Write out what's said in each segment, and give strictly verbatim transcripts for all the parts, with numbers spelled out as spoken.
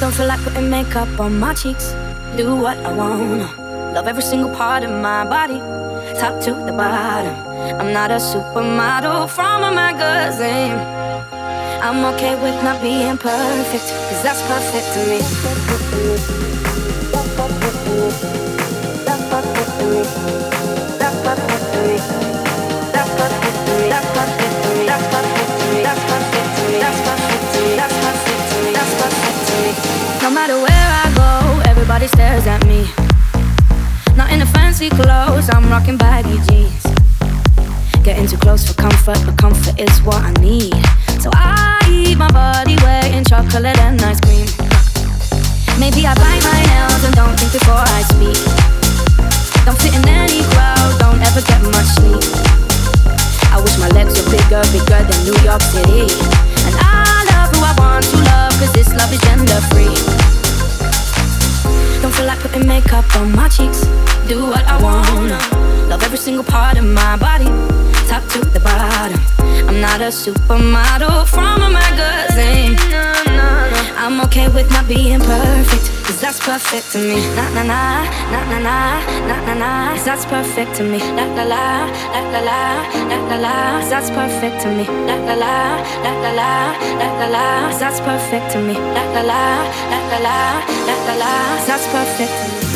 Don't feel like putting makeup on my cheeks. Do what I wanna. Love every single part of my body, top to the bottom. I'm not a supermodel from a magazine. I'm okay with not being perfect, cause that's perfect to me. That's perfect to me. That's perfect to me. That's perfect to me. That's perfect to me. That's perfect to me. That's perfect to me. That's perfect to me. That's perfect to me. That's perfect to me. That's perfect to me. No matter where I go, everybody stares at me. Not in the fancy clothes, I'm rocking baggy jeans. Getting too close for comfort, but comfort is what I need. So I eat my body weight in chocolate and ice cream. Maybe I bite my nails and don't think before I speak. Don't fit in any crowd, don't ever get much sleep. I wish my legs were bigger, bigger than New York City. And I love who I want to love, cause this love is gender free. Don't feel like putting makeup on my cheeks. Do what I wanna. Love every single part of my body, top to the bottom. I'm not a supermodel from a magazine. I'm okay with not being perfect, cause that's perfect to me. Na na na, na na na, na na na, cause that's perfect to me. La la la, la la la, la la la, cause that's perfect to me. La la la, la la la, la la la, cause that's perfect to me. La la la, la la la, la la la, cause that's perfect to me.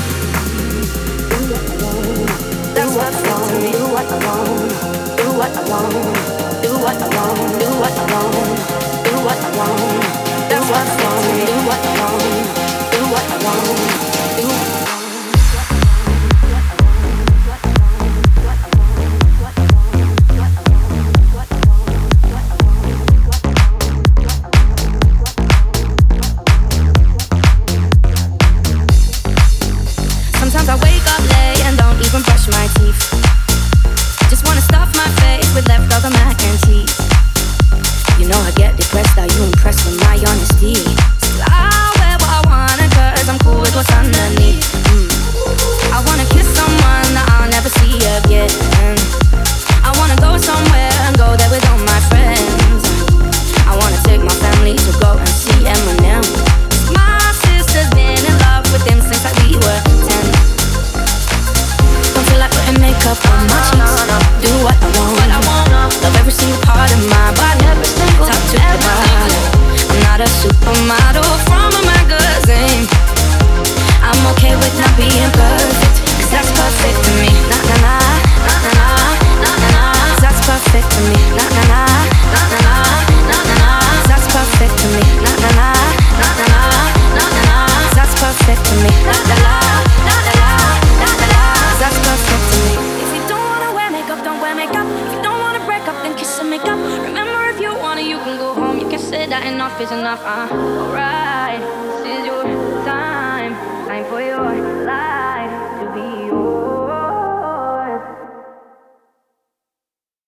That's perfect to me. Do what I want. Do what I want. Do what I want. Do what I want. Do what I want. That's perfect to me. Do what I want. Do what I want. Do what I want. Sometimes I wake up late and don't even brush my teeth. Just wanna stuff my face with leftover mac and cheese. You know I get depressed, are you impressed with my honesty? Still I'll wear what I wanna cause I'm cool with what's underneath. mm. I wanna kiss someone that I'll never see again. I wanna go somewhere and go there with all my friends. I wanna take my family to go and see Eminem. My sister's been in love with him since like we were ten. Don't feel like putting makeup on my cheeks. Do what I want. Love every single part of my body, top to the bottom. I'm not a supermodel from a magazine. I'm okay with not being perfect, cause that's perfect to me. Na na na, na na na, na na na, cause that's perfect to me. Na na na, na na na, na na na, cause that's perfect to me. Na na na, na na na, na na na, cause that's perfect to me. La la la, la la la, la la la, cause that's perfect to me. If you don't wanna wear makeup, don't wear makeup. If you don't wanna break up, then kiss and make up. Remember, if you wanna, you can go home. You can say that enough is enough. Uh, alright.